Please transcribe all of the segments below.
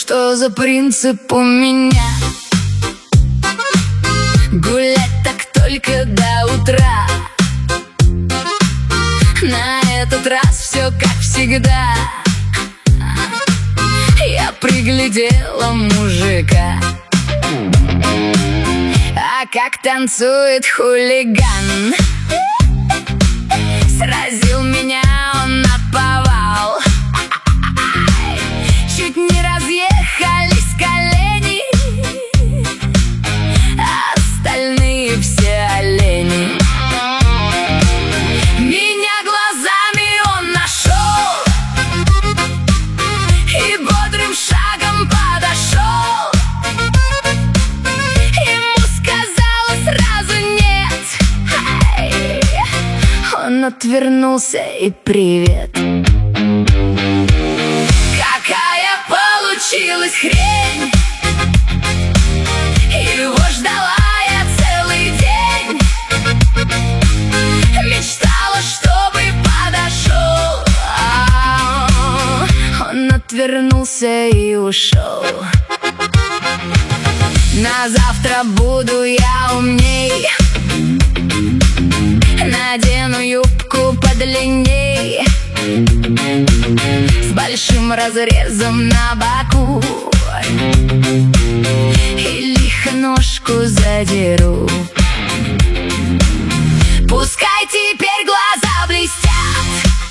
что за принцип у меня? Гулять так только до утра. На этот раз все как всегда. Я приглядела мужика, а как танцует хулиган. Сразил меня он наповал. Чуть не разъехались колени, а остальные все олени. Меня глазами он нашел и бодрым шагом подошел. Ему сказала сразу нет. Он отвернулся и привет. Какая получилась хрень! Его ждала я целый день. Мечтала, чтобы подошел. Он отвернулся и ушел. На завтра буду я умней. Надену юбку подлинней, с большим разрезом на боку, и лихо ножку задеру. Пускай теперь глаза блестят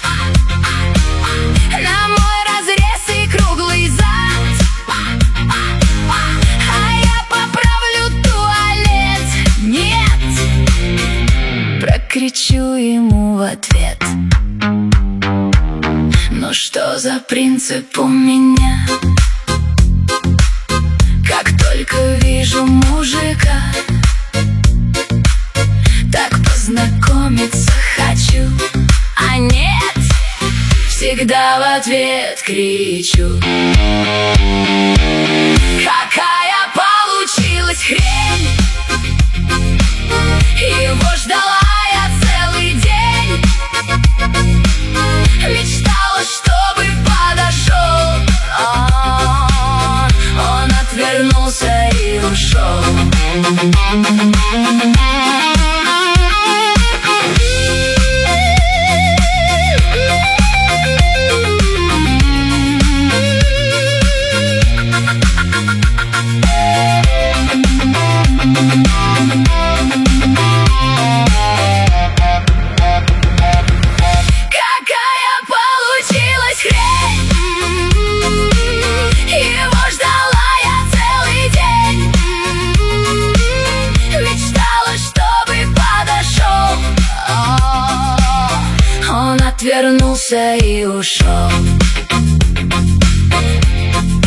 на мой разрез и круглый зад, а я поправлю туалет. Нет! Прокричу ему в ответ. Ну что за принцип у меня? Как только вижу мужика, так познакомиться хочу. А нет, всегда в ответ кричу. Какая получилась хрень! Его ждала я целый день. Мечтала, чтобы подошел. Он отвернулся и ушел. Отвернулся и ушел.